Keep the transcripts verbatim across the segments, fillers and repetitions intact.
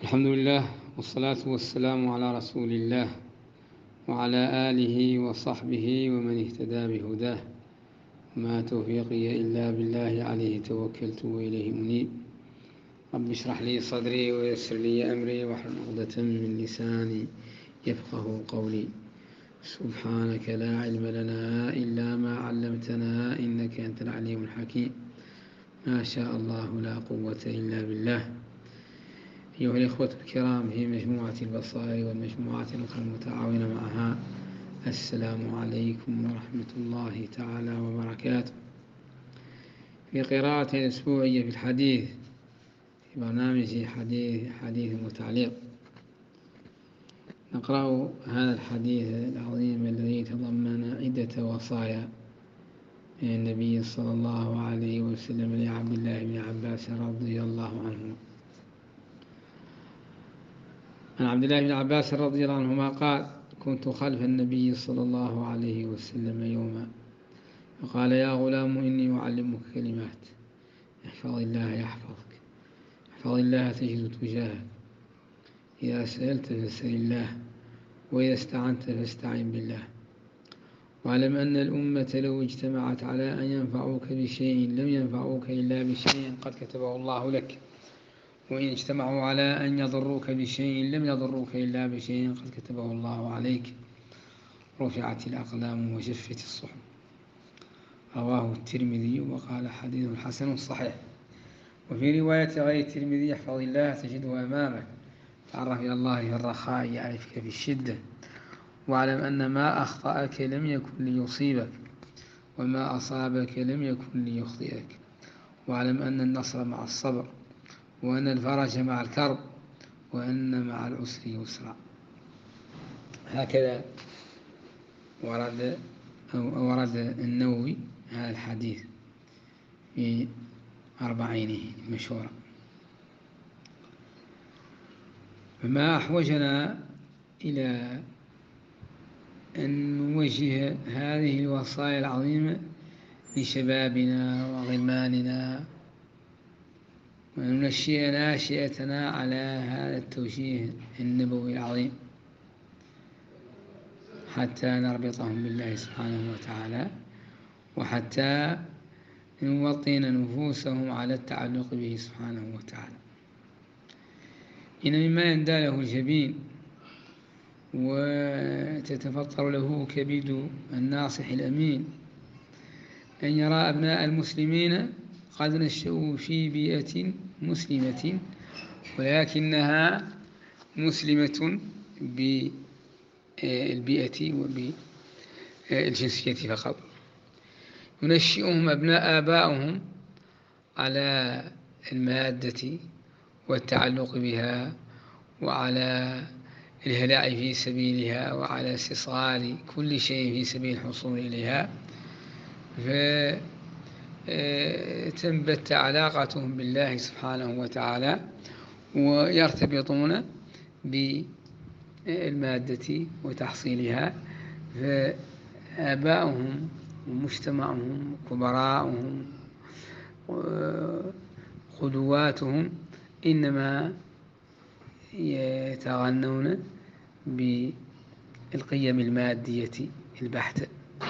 الحمد لله والصلاة والسلام على رسول الله وعلى آله وصحبه ومن اهتدى بهداه. ما توفيقي إلا بالله، عليه توكلت وإليه منيب. رب اشرح لي صدري ويسر لي أمري واحلل عقدة من لساني يفقه قولي. سبحانك لا علم لنا إلا ما علمتنا إنك أنت العليم الحكيم. ما شاء الله لا قوة إلا بالله. أيها الإخوة الكرام في مجموعة البصائر والمجموعات الأخرى المتعاونة معها، السلام عليكم ورحمة الله تعالى وبركاته. في قراءة الأسبوعية في الحديث في برنامج حديث حديث وتعليق، نقرأ هذا الحديث العظيم الذي تضمن عدة وصايا من النبي صلى الله عليه وسلم لعبد الله بن عباس رضي الله عنهما. عن عبد الله بن عباس رضي الله عنهما قال: كنت خلف النبي صلى الله عليه وسلم يوما فقال: يا غلام إني أعلمك كلمات، احفظ الله يحفظك، احفظ الله تجد تجاهك، إذا سألت فاسأل الله، وإذا استعنت فاستعن بالله، واعلم أن الأمة لو اجتمعت على أن ينفعوك بشيء لم ينفعوك إلا بشيء قد كتبه الله لك، وإن اجتمعوا على أن يضروك بشيء لم يضروك إلا بشيء قد كتبه الله عليك. رفعت الأقلام وجفت الصحف. رواه الترمذي وقال حديث حسن صحيح. وفي رواية غير الترمذي: احفظ الله تجده أمامك، تعرف إلى الله في الرخاء يعرفك في الشدة، واعلم أن ما أخطأك لم يكن ليصيبك، وما أصابك لم يكن ليخطئك، واعلم أن النصر مع الصبر، وأن الفرج مع الكرب، وأن مع العسر يسرا. هكذا ورد أو ورد النووي هذا الحديث في أربعينه المشهورة. فما أحوجنا إلى أن نوجه هذه الوصايا العظيمة لشبابنا وغلماننا، وننشئ ناشئتنا على هذا التوجيه النبوي العظيم، حتى نربطهم بالله سبحانه وتعالى، وحتى نوطن نفوسهم على التعلق به سبحانه وتعالى. إن مما يندى له الجبين وتتفطر له كبد الناصح الأمين أن يرى أبناء المسلمين قد نشأوا في بيئة مسلمة، ولكنها مسلمة بالبيئة وبالجنسية فقط. ينشئهم أبناء آبائهم على المادة والتعلق بها، وعلى الهلاع في سبيلها، وعلى استصغار كل شيء في سبيل الحصول إليها، فتنبت علاقتهم بالله سبحانه وتعالى، ويرتبطون بالمادة وتحصيلها. فآباؤهم ومجتمعهم وكبراءهم وقدواتهم إنما يتغنون بالقيم المادية البحتة،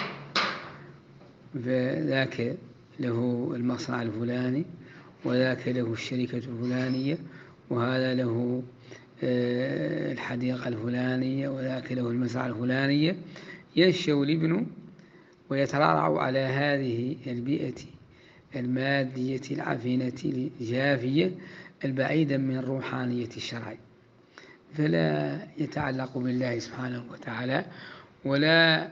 فذاك له المصنع الفلاني، وذاك له الشركة الفلانية، وهذا له الحديقة الفلانية، وذاك له المزرعة الفلانية. ينشأ الابن ويترعرع على هذه البيئة المادية العفنة الجافية البعيدة من روحانية الشرع، فلا يتعلق بالله سبحانه وتعالى، ولا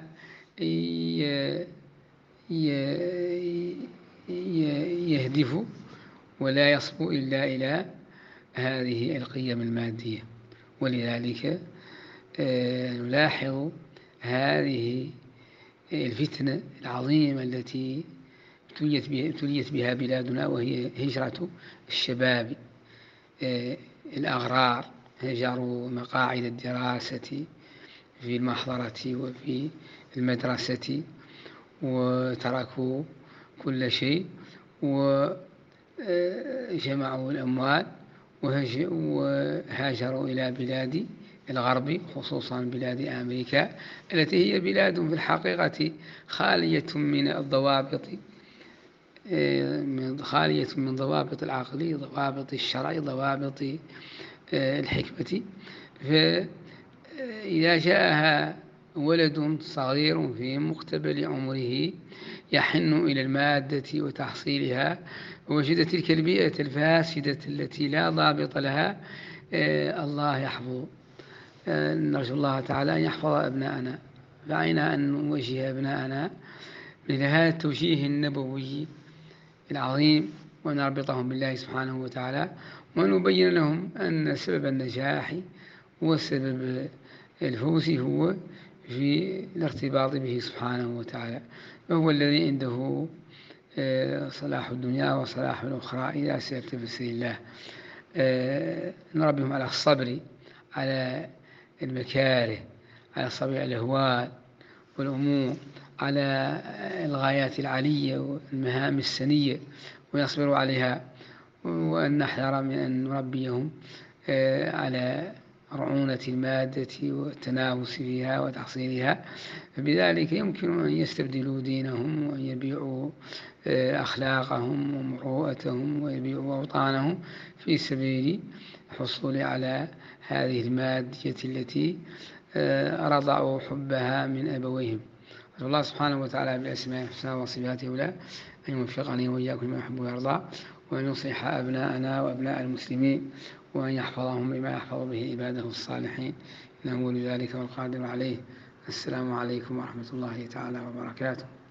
يهدف ولا يصبو إلا إلى هذه القيم المادية. ولذلك نلاحظ هذه الفتنة العظيمة التي ابتليت بها بلادنا، وهي هجرة الشباب الأغرار. هجروا مقاعد الدراسة في المحضرة وفي المدرسة، وتركوا كل شيء، وجمعوا الأموال وهاجروا إلى بلاد الغرب خصوصا بلاد أمريكا التي هي بلاد في الحقيقة خالية من الضوابط خالية من ضوابط العقل، ضوابط الشرع، ضوابط الحكمة. فإذا جاءها ولد صغير في مقتبل عمره يحن إلى المادة وتحصيلها، ووجد تلك البيئة الفاسدة التي لا ضابط لها، الله يحفظ. نرجو الله تعالى أن يحفظ أبناءنا، فعينا أن نوجه أبناءنا لهذا التوجيه النبوي العظيم، ونربطهم بالله سبحانه وتعالى، ونبين لهم أن سبب النجاح وسبب الفوز هو في الارتباط به سبحانه وتعالى، وهو الذي عنده صلاح الدنيا وصلاح الأخرى إذا سيرت في سبيل الله. نربيهم على الصبر على المكاره، على الصبر على الأهوال والأمور، على الغايات العالية والمهام السنية، ويصبروا عليها، وأن نحذر من أن نربيهم على رعونة المادة والتنافس فيها وتحصيلها، فبذلك يمكن أن يستبدلوا دينهم وأن يبيعوا أخلاقهم ومروءتهم ويبيعوا أوطانهم في سبيل الحصول على هذه المادة التي رضعوا حبها من أبويهم. أسأل الله سبحانه وتعالى بأسمائه الحسنى وصفاته العلى أن يوفقني وإياكم لما يحب ويرضى، وأن يصلح أبناءنا وأبناء المسلمين، وأن يحفظهم بما يحفظ به عباده الصالحين، إنه ولي ذلك والقادر عليه. السلام عليكم ورحمة الله تعالى وبركاته.